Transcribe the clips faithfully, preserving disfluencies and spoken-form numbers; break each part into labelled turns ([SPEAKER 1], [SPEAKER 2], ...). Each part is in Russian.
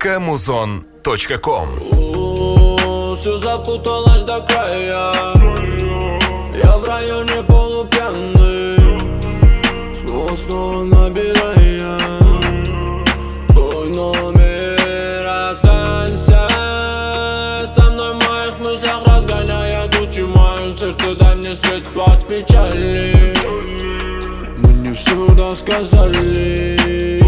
[SPEAKER 1] собака музон точка ком.
[SPEAKER 2] Все запуталось до края. Я в районе полупьяный, снова, снова набирая твой номер. Останься со мной в моих мыслях, разгоняя тучи в моем сердце. Дай мне средства от печали. Мы не все рассказали.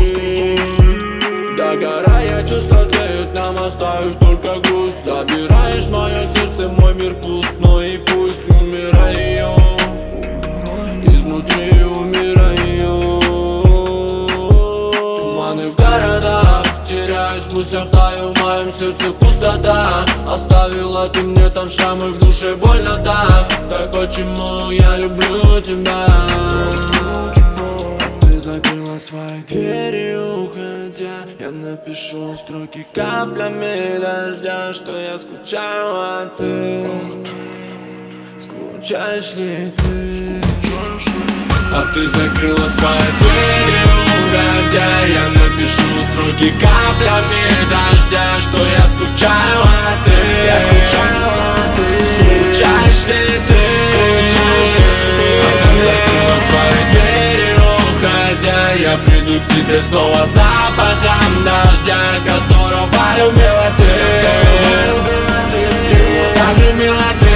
[SPEAKER 2] Догорая, чувства тлеют, нам оставишь только грусть. Забираешь мое сердце, мой мир пуст. Но и пусть умираю, изнутри умираю. Туманы в городах, теряюсь в мыслях, таю в моем сердце пустота. Оставила ты мне там шрамы, в душе больно так. Так почему я люблю тебя? Закрыла свои двери, уходя. Я напишу строки каплями дождя, что я скучаю, а ты скучаешь ли ты? А ты закрыла свои двери, уходя. Я напишу строки каплями дождя, что я скучаю, а ты скучаешь ли ты? А ты закрыла свои двери, уходя. Я приду к тебе снова запахом дождя, которого любила ты. Так любила ты.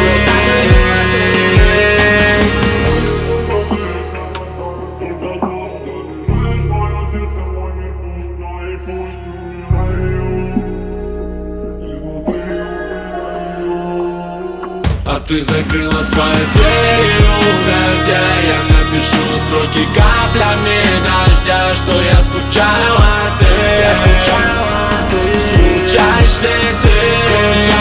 [SPEAKER 2] А ты закрыла свои двери, уходя. Я напишу строки каплями дождя, что я скучаю, а ты скучаешь ли ты?